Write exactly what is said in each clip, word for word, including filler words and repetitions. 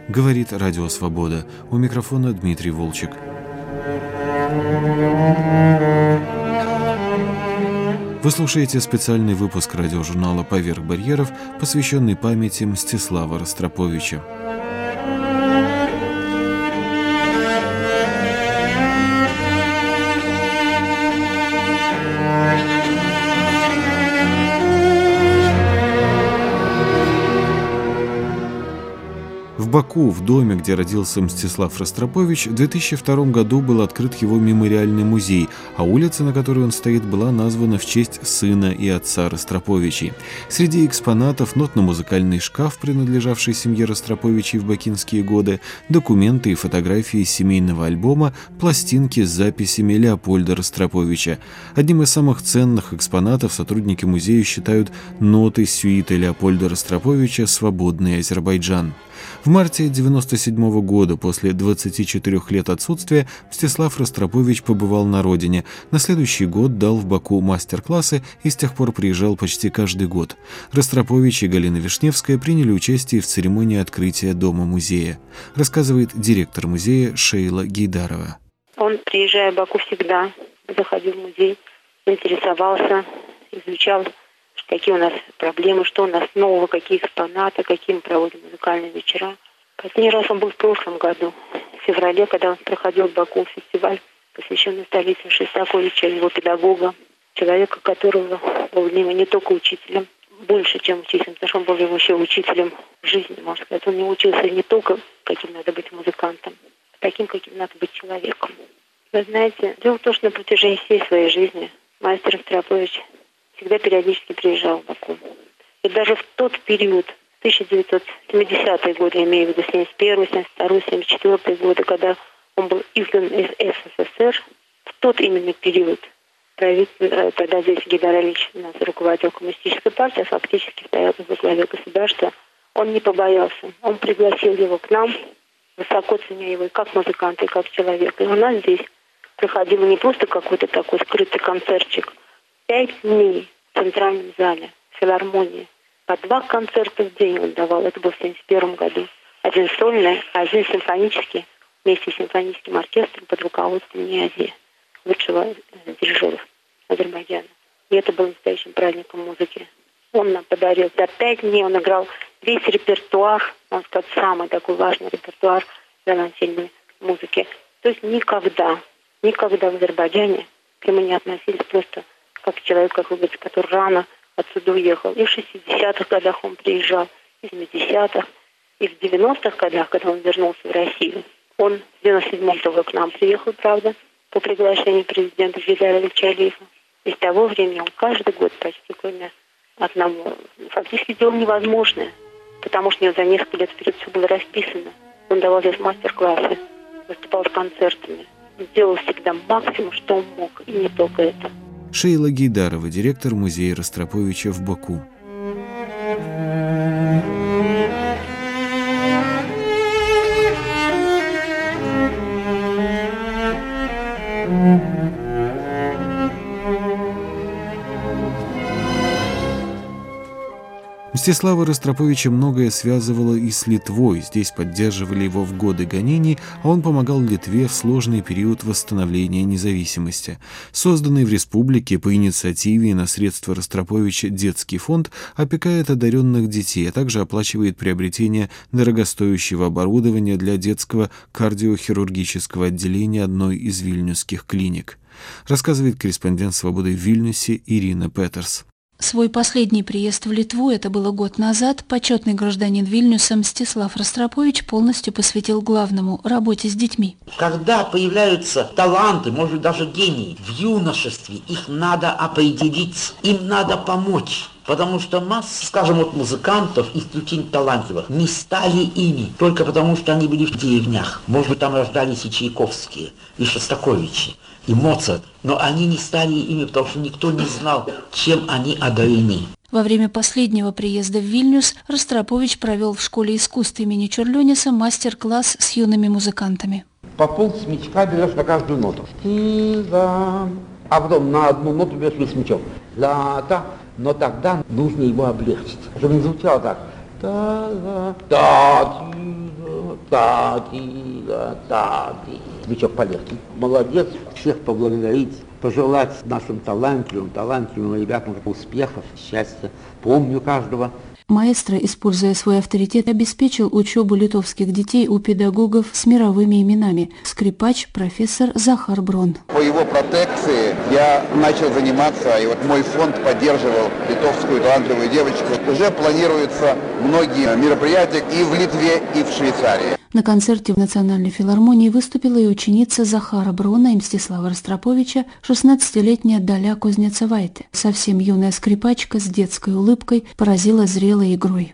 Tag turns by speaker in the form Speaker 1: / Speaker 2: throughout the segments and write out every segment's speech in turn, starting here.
Speaker 1: Говорит Радио Свобода. У микрофона Дмитрий Волчек. Вы слушаете специальный выпуск радиожурнала «Поверх барьеров», посвященный памяти Мстислава Ростроповича. В Баку, в доме, где родился Мстислав Ростропович, в две тысячи втором году был открыт его мемориальный музей, а улица, на которой он стоит, была названа в честь сына и отца Ростроповичей. Среди экспонатов нотно-музыкальный шкаф, принадлежавший семье Ростроповичей в бакинские годы, документы и фотографии из семейного альбома, пластинки с записями Леопольда Ростроповича. Одним из самых ценных экспонатов сотрудники музея считают ноты сюиты Леопольда Ростроповича «Свободный Азербайджан». В марте девяносто седьмого года, после двадцати четырёх лет отсутствия, Мстислав Ростропович побывал на родине. На следующий год дал в Баку мастер-классы и с тех пор приезжал почти каждый год. Ростропович и Галина Вишневская приняли участие в церемонии открытия дома-музея. Рассказывает директор музея Шейла Гейдарова.
Speaker 2: Он, приезжая в Баку, всегда заходил в музей, интересовался, изучал, какие у нас проблемы, что у нас нового, какие экспонаты, какие мы проводим музыкальные вечера. Последний раз он был в прошлом году, в феврале, когда он проходил в Баку фестиваль, посвященный столице Шостаковича, его педагога, человека, которого был не только учителем, больше, чем учителем, потому что он был его еще учителем в жизни, можно сказать. Он не учился не только, каким надо быть музыкантом, а таким, каким надо быть человеком. Вы знаете, дело в том, что на протяжении всей своей жизни мастер Ростропович всегда периодически приезжал в Баку. И даже в тот период, тысяча девятьсот семидесятые годы, я имею в виду семьдесят первый, семьдесят второй, семьдесят четвёртый годы, когда он был изгнан из СССР, в тот именно период правитель, тогда здесь Гейдар Алиевич у нас руководил коммунистической партией, а фактически стоял во главе государства, он не побоялся. Он пригласил его к нам, высоко ценя его и как музыканта, и как человека. И у нас здесь проходил не просто какой-то такой скрытый концертчик, пять дней в центральном зале, в филармонии. По два концерта в день он давал. Это был в семьдесят первом году. Один сольный, один симфонический, вместе с симфоническим оркестром под руководством Ниази, лучшего дирижера Азербайджана. И это был настоящим праздником музыки. Он нам подарил за пять дней, он играл весь репертуар, можно сказать, самый такой важный репертуар виолончельной музыки. То есть никогда, никогда в Азербайджане к нему не относились просто как человек, как вы говорите, который рано отсюда уехал. И в шестидесятых годах он приезжал, и в семидесятых, и в девяностых годах, когда он вернулся в Россию. Он в девяносто седьмом тоже к нам приехал, правда, по приглашению президента Гейдара Алиевича Алиева. И с того времени он каждый год почти, кроме одного, фактически делал невозможное, потому что у него за несколько лет вперед все было расписано. Он давал здесь мастер-классы, выступал с концертами. Он делал всегда максимум, что он мог, и не только это.
Speaker 1: Шейла Гейдарова, директор музея Ростроповича в Баку. Мстислава Ростроповича многое связывало и с Литвой. Здесь поддерживали его в годы гонений, а он помогал Литве в сложный период восстановления независимости. Созданный в республике по инициативе и на средства Ростроповича детский фонд опекает одаренных детей, а также оплачивает приобретение дорогостоящего оборудования для детского кардиохирургического отделения одной из вильнюсских клиник. Рассказывает корреспондент «Свободы» в Вильнюсе Ирина Петерс.
Speaker 3: Свой последний приезд в Литву, это было год назад, почетный гражданин Вильнюса Мстислав Ростропович полностью посвятил главному – работе с детьми.
Speaker 4: Когда появляются таланты, может быть даже гении, в юношестве их надо определить, им надо помочь. Потому что масса, скажем, вот музыкантов, исключительно талантливых, не стали ими только потому, что они были в деревнях. Может быть, там рождались и Чайковские, и Шостаковичи, и Моцарт. Но они не стали ими, потому что никто не знал, чем они одарены.
Speaker 3: Во время последнего приезда в Вильнюс Ростропович провел в школе искусств имени Чурлениса мастер-класс с юными музыкантами.
Speaker 5: По полсмичка берешь на каждую ноту. А потом на одну ноту берешь весь смычок. Ла-та. Но тогда нужно его облегчить, чтобы не звучало так. Та-ди, та-ди. Бичок полегче. Молодец, всех поблагодарить, пожелать нашим талантливым, талантливым ребятам успехов, счастья. Помню каждого.
Speaker 3: Маэстро, используя свой авторитет, обеспечил учебу литовских детей у педагогов с мировыми именами. Скрипач, профессор Захар Брон.
Speaker 6: По его протекции я начал заниматься, и вот мой фонд поддерживал литовскую талантливую девочку. Уже планируются многие мероприятия и в Литве, и в Швейцарии.
Speaker 3: На концерте в Национальной филармонии выступила и ученица Захара Брона и Мстислава Ростроповича, шестнадцатилетняя Даля Кузнецовайте. Совсем юная скрипачка с детской улыбкой поразила зрелой игрой.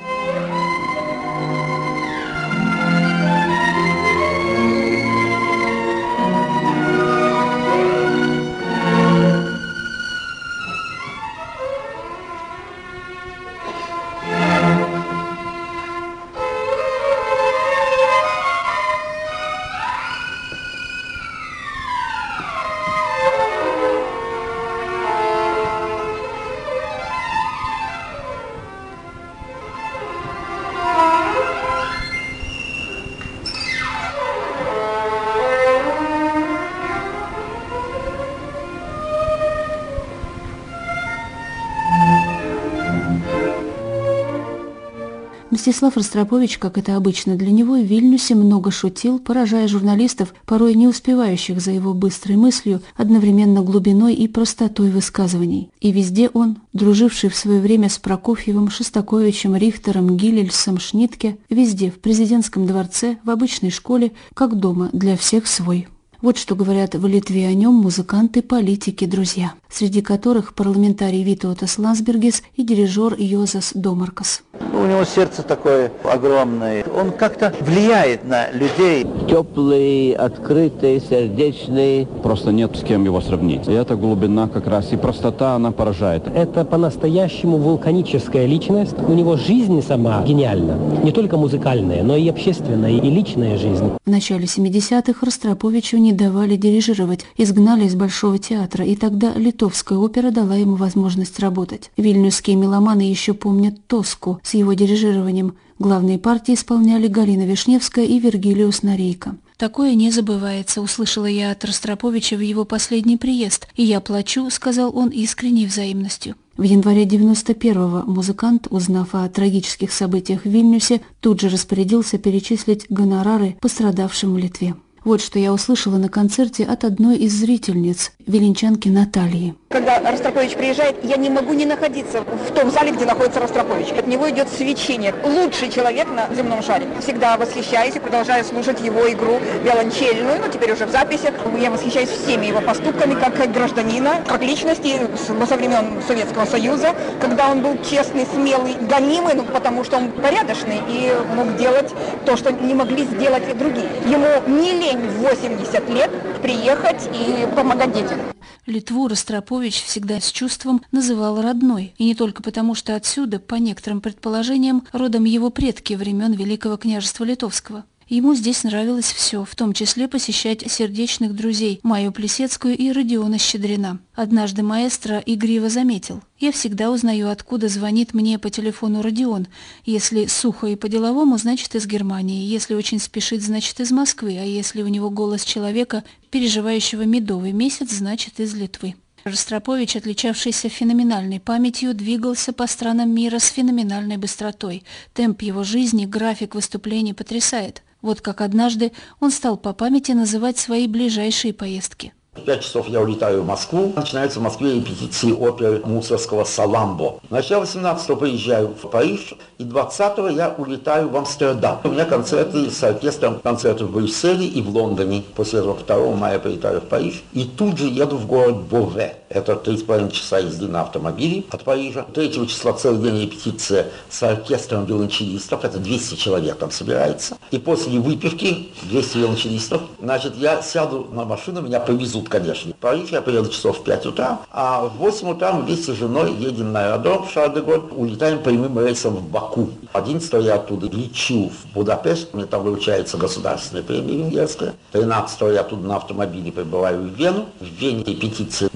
Speaker 3: Мстислав Ростропович, как это обычно для него, в Вильнюсе много шутил, поражая журналистов, порой не успевающих за его быстрой мыслью, одновременно глубиной и простотой высказываний. И везде он, друживший в свое время с Прокофьевым, Шостаковичем, Рихтером, Гилельсом, Шнитке, везде, в президентском дворце, в обычной школе, как дома, для всех свой. Вот что говорят в Литве о нем музыканты, политики, друзья, среди которых парламентарий Витаутас Лансбергис и дирижер Йозас Домаркас.
Speaker 7: У него сердце такое огромное. Он как-то влияет на людей.
Speaker 8: Теплый, открытый, сердечный.
Speaker 9: Просто нет с кем его сравнить. И эта глубина как раз и простота, она поражает.
Speaker 10: Это по-настоящему вулканическая личность. У него жизнь сама гениальна. Не только музыкальная, но и общественная, и личная жизнь.
Speaker 3: В начале семидесятых Ростроповичу не давали дирижировать, изгнали из Большого театра, и тогда Литовская опера дала ему возможность работать. Вильнюсские меломаны еще помнят Тоску с его дирижированием. Главные партии исполняли Галина Вишневская и Вергилиус Нарейко. «Такое не забывается», — услышала я от Ростроповича в его последний приезд. «И я плачу», — сказал он искренней взаимностью. В январе девяносто первого музыкант, узнав о трагических событиях в Вильнюсе, тут же распорядился перечислить гонорары пострадавшим в Литве. Вот что я услышала на концерте от одной из зрительниц, виленчанки Натальи.
Speaker 11: Когда Ростропович приезжает, я не могу не находиться в том зале, где находится Ростропович. От него идет свечение. Лучший человек на земном шаре. Всегда восхищаюсь и продолжаю слушать его игру виолончельную, ну теперь уже в записях. Я восхищаюсь всеми его поступками, как гражданина, как личности со времен Советского Союза, когда он был честный, смелый, гонимый, ну, потому что он порядочный и мог делать то, что не могли сделать другие. Ему не лень в восемьдесят лет приехать и помогать детям.
Speaker 3: Литву Ростропович всегда с чувством называл родной, и не только потому, что отсюда, по некоторым предположениям, родом его предки времен Великого княжества Литовского. Ему здесь нравилось все, в том числе посещать сердечных друзей Майю Плесецкую и Родиона Щедрина. Однажды маэстро игриво заметил: «Я всегда узнаю, откуда звонит мне по телефону Родион. Если сухо и по-деловому, значит из Германии, если очень спешит, значит из Москвы, а если у него голос человека, переживающего медовый месяц, значит из Литвы». Ростропович, отличавшийся феноменальной памятью, двигался по странам мира с феноменальной быстротой. Темп его жизни, график выступлений потрясает. Вот как однажды он стал по памяти называть свои ближайшие поездки.
Speaker 4: В пять часов я улетаю в Москву. Начинаются в Москве репетиции оперы Мусорского «Саламбо». Начало восемнадцатого приезжаю в Париж, и двадцатого я улетаю в Амстердам. У меня концерты с оркестром, концерты в Брюсселе и в Лондоне. После этого второго мая прилетаю в Париж. И тут же еду в город Бове. Это три с половиной часа езды на автомобиле от Парижа. третьего числа целый день репетиция с оркестром виолончелистов. Это двести человек там собирается. И после выпивки, двести виолончелистов, значит, я сяду на машину, меня повезут, конечно. В Париж я приеду часов в пять утра, а в восемь утра мы вместе с женой едем на аэродром в Шарль-де-Голль, улетаем прямым рейсом в Баку. одиннадцатого я оттуда лечу в Будапешт, мне там вручается государственная премия венгерская. тринадцатого я оттуда на автомобиле прибываю в Вену. В Вене репетиция нового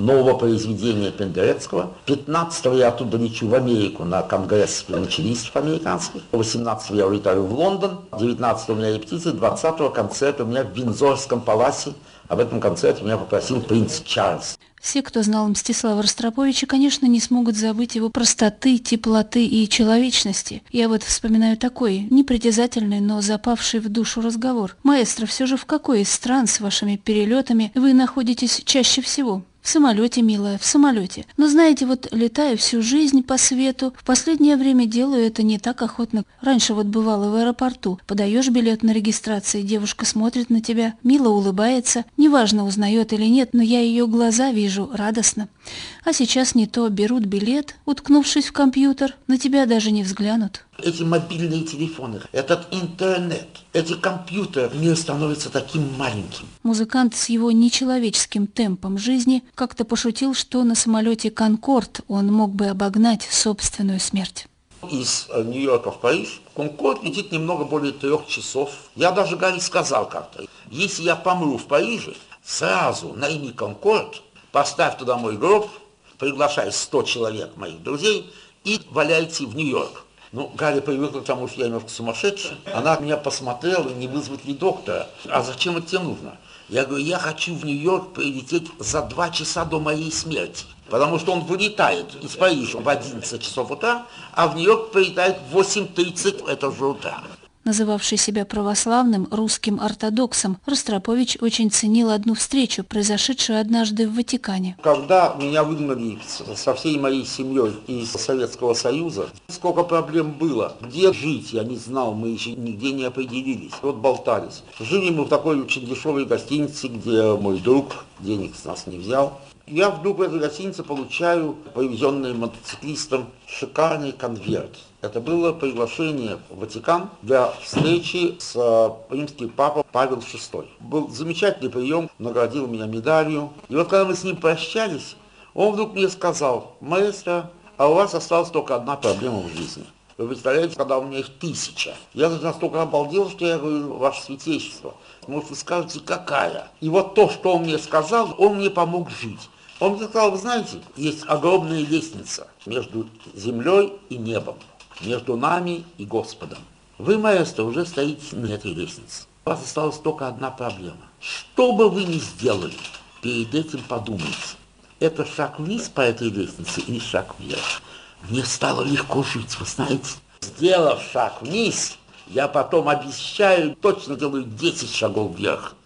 Speaker 4: произведения Пендерецкого. пятнадцатого я оттуда лечу в Америку на конгресс величинистов американских. восемнадцатого я улетаю в Лондон. девятнадцатого у меня репетиции, двадцатого концерт у меня в Виндзорском паласе. Об этом концерте меня попросил принц Чарльз.
Speaker 3: Все, кто знал Мстислава Ростроповича, конечно, не смогут забыть его простоты, теплоты и человечности. Я вот вспоминаю такой, непритязательный, но запавший в душу разговор. «Маэстро, все же в какой из стран с вашими перелетами вы находитесь чаще всего?» «В самолете, милая, в самолете. Но знаете, вот летаю всю жизнь по свету. В последнее время делаю это не так охотно. Раньше вот бывало в аэропорту. Подаешь билет на регистрации, девушка смотрит на тебя, мило улыбается. Неважно, узнает или нет, но я ее глаза вижу радостно. А сейчас не то, берут билет, уткнувшись в компьютер, на тебя даже не взглянут».
Speaker 4: Эти мобильные телефоны, этот интернет, эти компьютеры, мир становится таким маленьким.
Speaker 3: Музыкант с его нечеловеческим темпом жизни как-то пошутил, что на самолете «Конкорд» он мог бы обогнать собственную смерть.
Speaker 4: Из Нью-Йорка в Париж «Конкорд» летит немного более трех часов. Я даже Гарри сказал как-то, если я помру в Париже, сразу найми «Конкорд», поставь туда мой гроб, приглашай сто человек моих друзей и валяйте в Нью-Йорк. Ну, Галя привыкла к тому, что я немножко сумасшедший. Она меня посмотрела, не вызвать ли доктора. А зачем это тебе нужно? Я говорю, я хочу в Нью-Йорк прилететь за два часа до моей смерти. Потому что он вылетает из Парижа в одиннадцать часов утра, а в Нью-Йорк прилетает в восемь тридцать этого же утра.
Speaker 3: Называвший себя православным русским ортодоксом, Ростропович очень ценил одну встречу, произошедшую однажды в Ватикане.
Speaker 4: Когда меня выгнали со всей моей семьей из Советского Союза, сколько проблем было. Где жить, я не знал, мы еще нигде не определились. Вот болтались. Жили мы в такой очень дешевой гостинице, где мой друг денег с нас не взял. Я вдруг в этой гостинице получаю привезенный мотоциклистом шикарный конверт. Это было приглашение в Ватикан для встречи с римским папой Павел шестой. Был замечательный прием, наградил меня медалью. И вот когда мы с ним прощались, он вдруг мне сказал: «Маэстро, а у вас осталась только одна проблема в жизни. Вы представляете, когда у меня их тысяча». Я настолько обалдел, что я говорю: «Ваше святейшество, может, вы скажете, какая?» И вот то, что он мне сказал, он мне помог жить. Он мне сказал: «Вы знаете, есть огромная лестница между землей и небом, между нами и Господом. Вы, маэстро, уже стоите на этой лестнице. У вас осталась только одна проблема. Что бы вы ни сделали, перед этим подумайте, это шаг вниз по этой лестнице или шаг вверх». Мне стало легко жить, вы знаете. Сделав шаг вниз, я потом обещаю, точно делаю десять шагов вверх.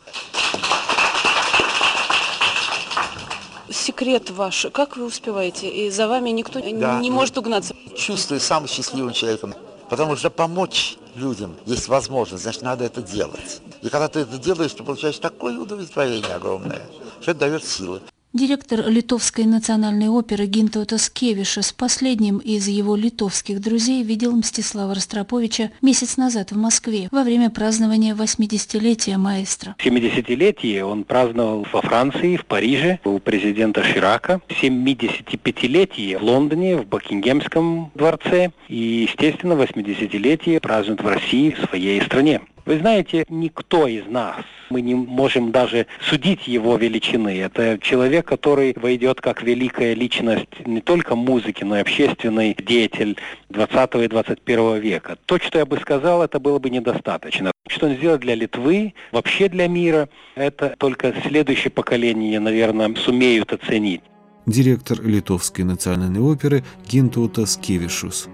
Speaker 12: Секрет ваш, как вы успеваете? И за вами никто
Speaker 4: да,
Speaker 12: не может угнаться?
Speaker 4: Чувствую самым счастливым человеком, потому что помочь людям есть возможность, значит, надо это делать. И когда ты это делаешь, ты получаешь такое удовлетворение огромное, что это дает силы.
Speaker 3: Директор Литовской национальной оперы Гинтаутас Кевишас, последним из его литовских друзей, видел Мстислава Ростроповича месяц назад в Москве во время празднования восьмидесятилетия маэстро.
Speaker 10: семидесятилетие он праздновал во Франции, в Париже, у президента Ширака. семидесятипятилетие в Лондоне, в Букингемском дворце. И, естественно, восьмидесятилетие празднуют в России, в своей стране. Вы знаете, никто из нас, мы не можем даже судить его величины. Это человек, который войдет как великая личность не только музыки, но и общественный деятель двадцатого и двадцать первого века. То, что я бы сказал, это было бы недостаточно. Что он сделал для Литвы, вообще для мира, это только следующее поколение, наверное, сумеют оценить.
Speaker 1: Директор Литовской национальной оперы Гинтаутас Кевишус.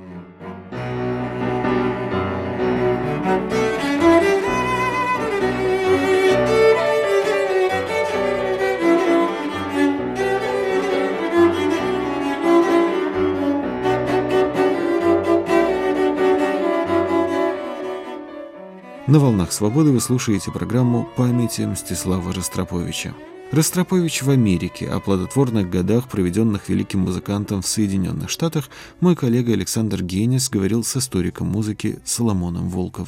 Speaker 1: На «Волнах свободы» вы слушаете программу «Памяти Мстислава Ростроповича». Ростропович в Америке. О плодотворных годах, проведенных великим музыкантом в Соединенных Штатах, мой коллега Александр Генис говорил с историком музыки Соломоном Волковым.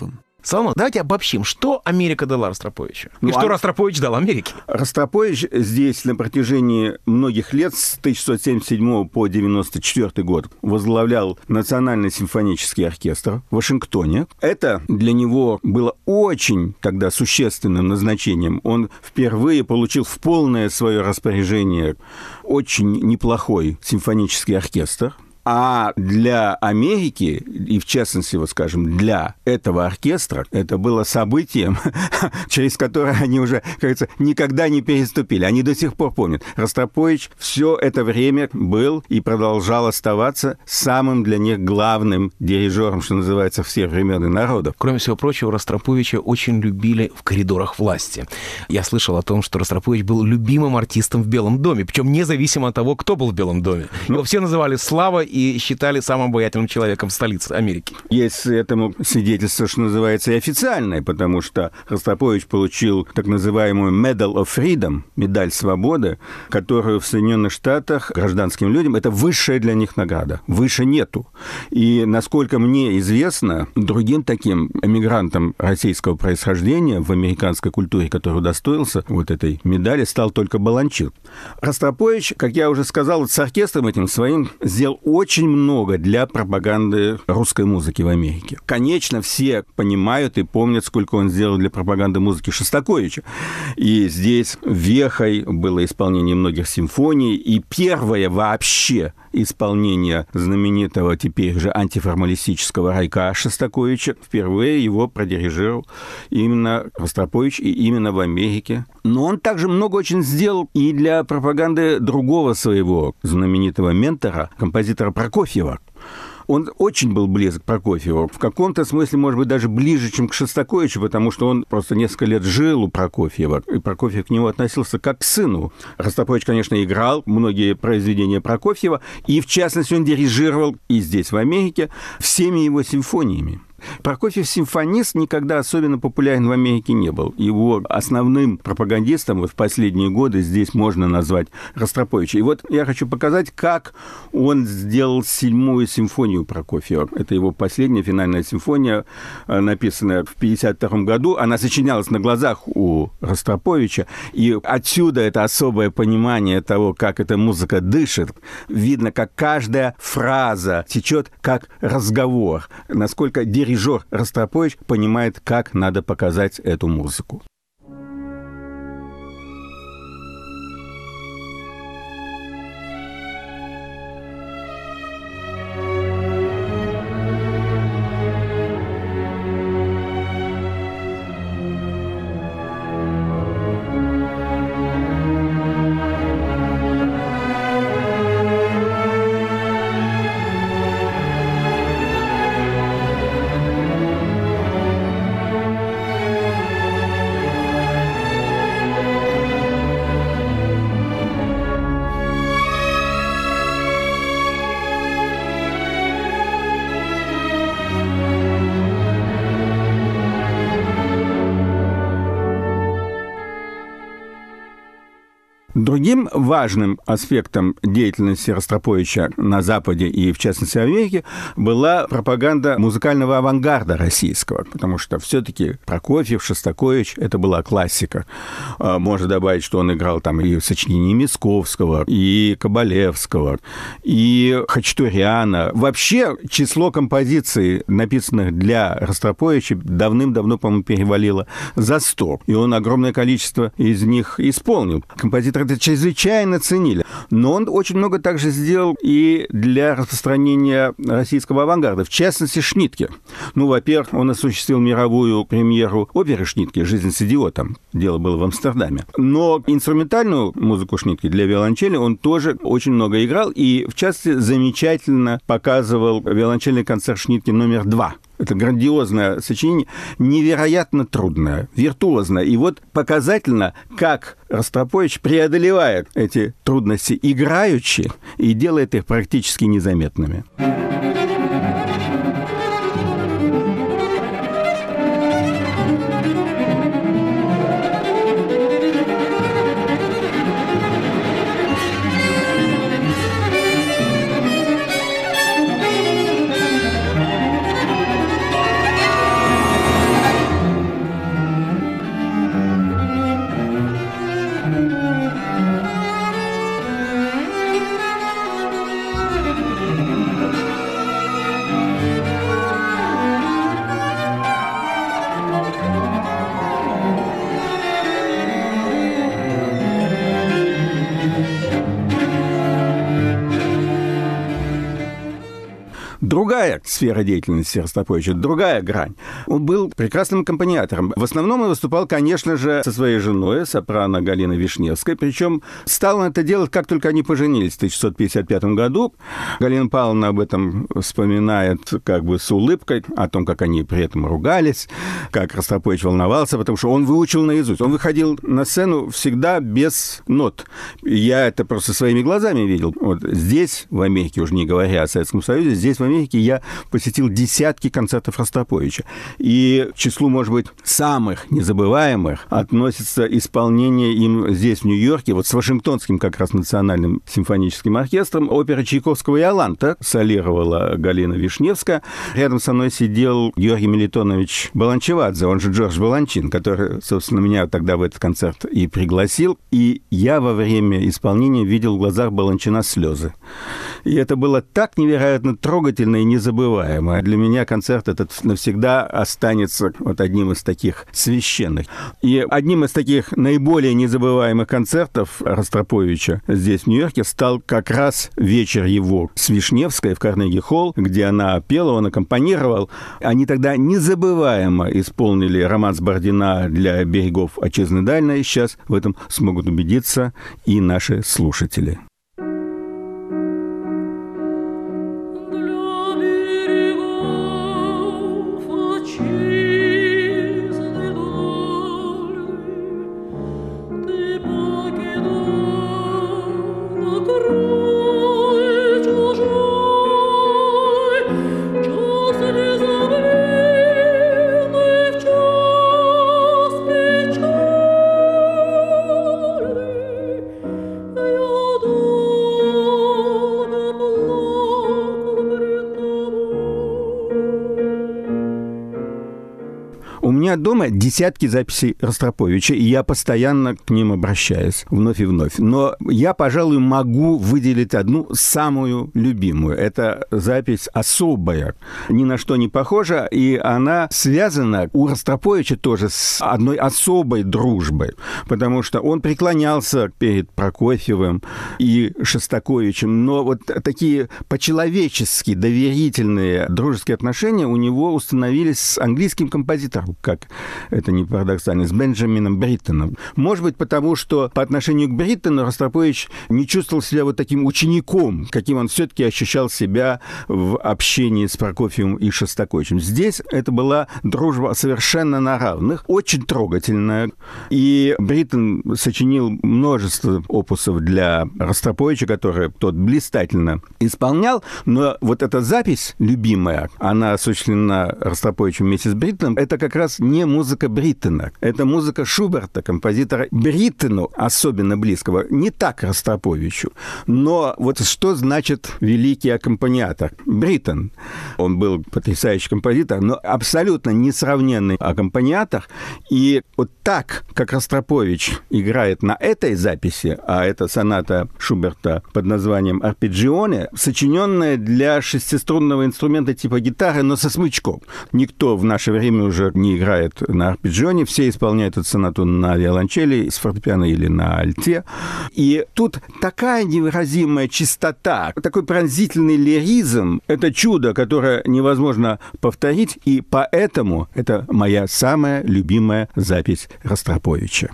Speaker 13: Салман, давайте обобщим, что Америка дала Ростроповичу? И
Speaker 14: ну,
Speaker 13: что
Speaker 14: а...
Speaker 13: Ростропович дал Америке?
Speaker 14: Ростропович здесь на протяжении многих лет, с тысяча шестьсот семьдесят седьмого по девяносто четвёртый год, возглавлял Национальный симфонический оркестр в Вашингтоне. Это для него было очень тогда существенным назначением. Он впервые получил в полное свое распоряжение очень неплохой симфонический оркестр. А для Америки, и в частности, вот скажем, для этого оркестра, это было событием, через которое они уже, как говорится, никогда не переступили. Они до сих пор помнят. Ростропович все это время был и продолжал оставаться самым для них главным дирижером, что называется, всех времен и народов.
Speaker 13: Кроме всего прочего, Ростроповича очень любили в коридорах власти. Я слышал о том, что Ростропович был любимым артистом в Белом доме, причем независимо от того, кто был в Белом доме. Его все называли Слава и считали самым обаятельным человеком в столице Америки.
Speaker 14: Есть этому свидетельство, что называется, и официальное, потому что Ростропович получил так называемую Medal of Freedom, медаль свободы, которую в Соединенных Штатах гражданским людям это высшая для них награда. Выше нету. И, насколько мне известно, другим таким эмигрантом российского происхождения в американской культуре, который удостоился вот этой медали, стал только Баланчир. Ростропович, как я уже сказал, с оркестром этим своим сделал очень очень много для пропаганды русской музыки в Америке. Конечно, все понимают и помнят, сколько он сделал для пропаганды музыки Шостаковича. И здесь вехой было исполнение многих симфоний, и первое вообще исполнение знаменитого теперь же антиформалистического райка Шостаковича. Впервые его продирижировал именно Ростропович, и именно в Америке. Но он также много очень сделал и для пропаганды другого своего знаменитого ментора, композитора Прокофьева. Он очень был близок к Прокофьеву. В каком-то смысле, может быть, даже ближе, чем к Шостаковичу, потому что он просто несколько лет жил у Прокофьева, и Прокофьев к нему относился как к сыну. Ростропович, конечно, играл многие произведения Прокофьева, и, в частности, он дирижировал и здесь, в Америке, всеми его симфониями. Прокофьев симфонист никогда особенно популярен в Америке не был. Его основным пропагандистом вот в последние годы здесь можно назвать Ростроповича. И вот я хочу показать, как он сделал седьмую симфонию Прокофьева. Это его последняя финальная симфония, написанная в пятьдесят втором году. Она сочинялась на глазах у Ростроповича. И отсюда это особое понимание того, как эта музыка дышит. Видно, как каждая фраза течет как разговор. Насколько дирижер Ростропович понимает, как надо показать эту музыку. Другим важным аспектом деятельности Ростроповича на Западе и, в частности, в Америке была пропаганда музыкального авангарда российского, потому что все-таки Прокофьев, Шостакович – это была классика. Можно добавить, что он играл там и сочинения Мисковского, и Кабалевского, и Хачатуряна. Вообще, число композиций, написанных для Ростроповича, давным-давно, по-моему, перевалило за сто. И он огромное количество из них исполнил. Композиторы это чрезвычайно ценили. Но он очень много также сделал и для распространения российского авангарда, в частности, Шнитке. Ну, во-первых, он осуществил мировую премьеру оперы Шнитке «Жизнь с идиотом». Дело было в Амстердаме. Но инструментальную музыку Шнитке для виолончели он тоже очень много играл, и, в частности, замечательно показывал виолончельный концерт Шнитке номер два. Это грандиозное сочинение, невероятно трудное, виртуозное. И вот показательно, как Ростропович преодолевает эти трудности играючи и делает их практически незаметными. другая сфера деятельности Ростроповича, другая грань. Он был прекрасным аккомпаниатором. В основном он выступал, конечно же, со своей женой, сопрано Галиной Вишневской. Причем стал он это делать, как только они поженились в тысяча девятьсот пятьдесят пятом году. Галина Павловна об этом вспоминает как бы с улыбкой, о том, как они при этом ругались, как Ростропович волновался, потому что он выучил наизусть. Он выходил на сцену всегда без нот. Я это просто своими глазами видел. Вот здесь, в Америке, уже не говоря о Советском Союзе, здесь, в Америке, я посетил десятки концертов Ростроповича. И к числу, может быть, самых незабываемых относится исполнение им здесь, в Нью-Йорке, вот с Вашингтонским как раз национальным симфоническим оркестром, оперы Чайковского «Иоланта». Солировала Галина Вишневская. Рядом со мной сидел Георгий Мелитонович Баланчевадзе, он же Джордж Баланчин, который, собственно, меня тогда в этот концерт и пригласил. И я во время исполнения видел в глазах Баланчина слезы. И это было так невероятно трогательно и незабываемо. Для меня концерт этот навсегда останется вот одним из таких священных. И одним из таких наиболее незабываемых концертов Ростроповича здесь, в Нью-Йорке, стал как раз вечер его с Вишневской в Карнеги-холл, где она пела, он аккомпанировал. Они тогда незабываемо исполнили романс Бородина «Для берегов отчизны дальней». Сейчас в этом смогут убедиться и наши слушатели. У меня дома десятки записей Ростроповича, и я постоянно к ним обращаюсь вновь и вновь. Но я, пожалуй, могу выделить одну самую любимую. Это запись особая, ни на что не похожа, и она связана у Ростроповича тоже с одной особой дружбой, потому что он преклонялся перед Прокофьевым и Шостаковичем, но вот такие по-человечески доверительные дружеские отношения у него установились с английским композитором, как это не парадоксально, с Бенджамином Бриттоном. Может быть, потому что по отношению к Бриттону Ростропович не чувствовал себя вот таким учеником, каким он все-таки ощущал себя в общении с Прокофьевым и Шостаковичем. Здесь это была дружба совершенно на равных, очень трогательная. И Бриттон сочинил множество опусов для Ростроповича, которые тот блистательно исполнял. Но вот эта запись любимая, она осуществлена Ростроповичем вместе с Бриттоном, это как раз не музыка Бриттона. Это музыка Шуберта, композитора Бриттону особенно близкого. Не так Ростроповичу. Но вот что значит великий аккомпаниатор? Бриттон. Он был потрясающий композитор, но абсолютно несравненный аккомпаниатор. И вот так, как Ростропович играет на этой записи, а это соната Шуберта под названием «Арпеджионе», сочиненная для шестиструнного инструмента типа гитары, но со смычком. Никто в наше время уже не играет на арпеджионе, все исполняют эту сонату на виолончели, с фортепиано или на альте. И тут такая невыразимая чистота, такой пронзительный лиризм, это чудо, которое невозможно повторить, и поэтому это моя самая любимая запись Ростроповича.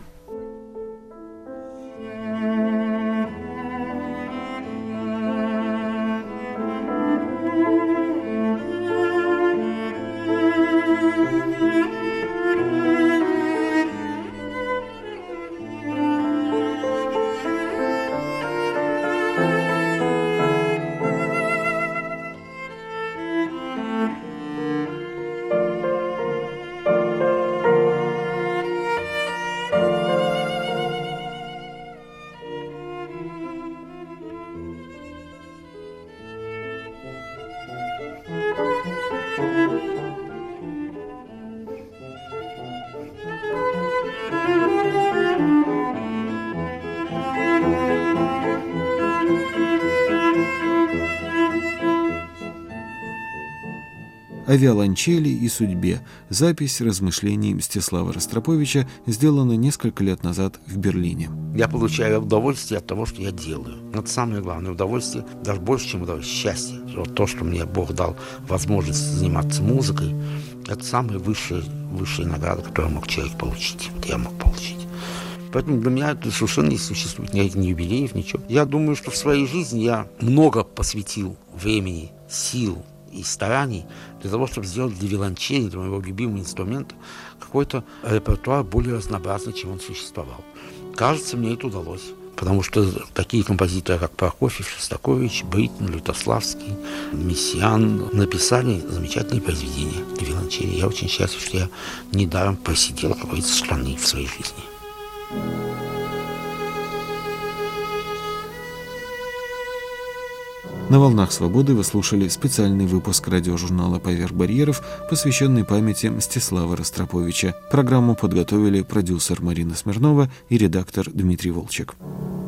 Speaker 15: Thank you.
Speaker 1: о виолончели и судьбе. Запись размышлений Мстислава Ростроповича сделана несколько лет назад в Берлине.
Speaker 5: Я получаю удовольствие от того, что я делаю. Это самое главное удовольствие, даже больше, чем удовольствие, счастье. Вот то, что мне Бог дал возможность заниматься музыкой, это самая высшая, высшая награда, которую мог человек получить. Вот я мог получить. Поэтому для меня это совершенно не существует ни, ни юбилеев, ничего. Я думаю, что в своей жизни я много посвятил времени, сил и стараний для того, чтобы сделать для виолончели, для моего любимого инструмента, какой-то репертуар более разнообразный, чем он существовал. Кажется, мне это удалось. Потому что такие композиторы, как Прокофьев, Шостакович, Бриттон, Лютославский, Мессиан написали замечательные произведения для виолончели. Я очень счастлив, что я недаром просидел какой-то страны в своей жизни.
Speaker 1: На «Волнах свободы» вы слушали специальный выпуск радиожурнала «Поверх барьеров», посвященный памяти Мстислава Ростроповича. Программу подготовили продюсер Марина Смирнова и редактор Дмитрий Волчек.